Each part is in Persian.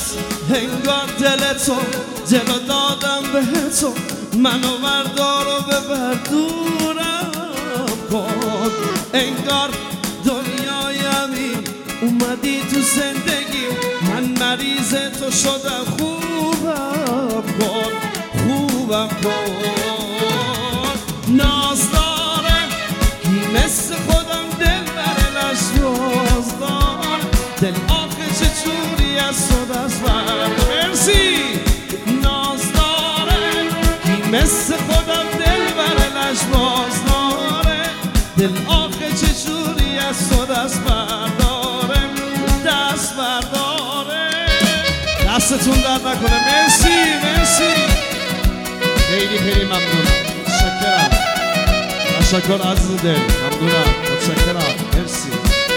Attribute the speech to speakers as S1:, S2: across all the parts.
S1: انگار دل تو دلو دادم به تو، منو بردار و ببر دورم کن. انگار دنیایمی اومدی تو زندگی، من مریض تو شدم، خوبم کن خوبم کن. ناز داره کی مثل خودم دل بر لشواز داره، دل آخه چجوری از تو دست برداره. مرسی. ناز داره کی مثل خودم دل بر لشواز داره، دل آخه چجوری از تو دست برداره دست برداره. دستتون درد نکنه. مرسی مرسی، خیلی خیلی ممنونم، متشکرم. تشکر عزیز دل، ممنونم، متشکرم. مرسی.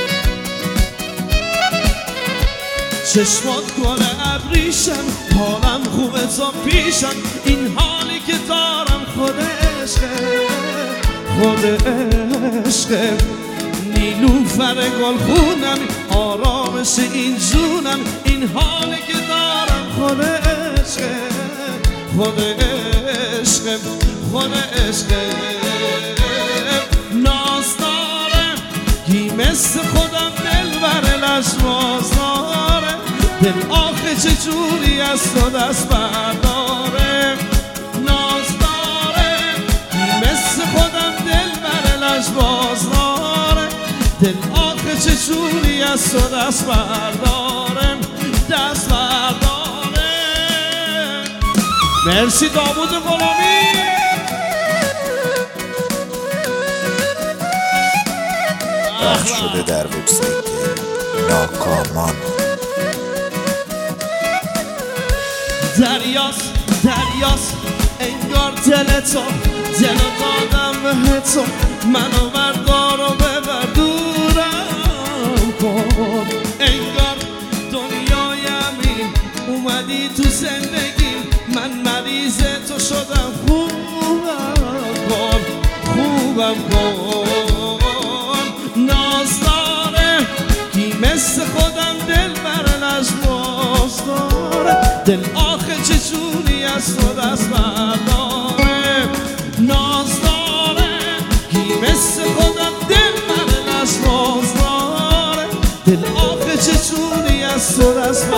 S1: چشمات گل ابریشم، حالم خوبه تو پیشم، این حالی که دارم خود عشقه خود عشقه. نیلوفر گل خونم، آرامش این جونم، این حالی که دارم خود عشقه خود عشقه خود عشقه. ناز داره کی مثل خودم دل بر لشواز داره، دل آخه چجوری از تو دست برداره. ناز داره کی مثل خودم دل بر لشواز داره، دل آخه چجوری از تو دست برداره دست برداره. مرسی داوود غلامی.
S2: پخش شده در وبسایت ناکامان.
S1: دریاست دریاست انگار دل تو دلو دادم به تو، منو بردار و ببر دورم کن. انگار دنیایمی اومدی تو زندگی، من مریض تو شدم، خوبم کن خوبم کن. ناز داره کی مثل خودم دل بر لشواز داره، دل آخه چجوری از تو دست برداره. ناز داره کی مثل خودم دل بر لشواز داره، دل آخه چجوری از تو دست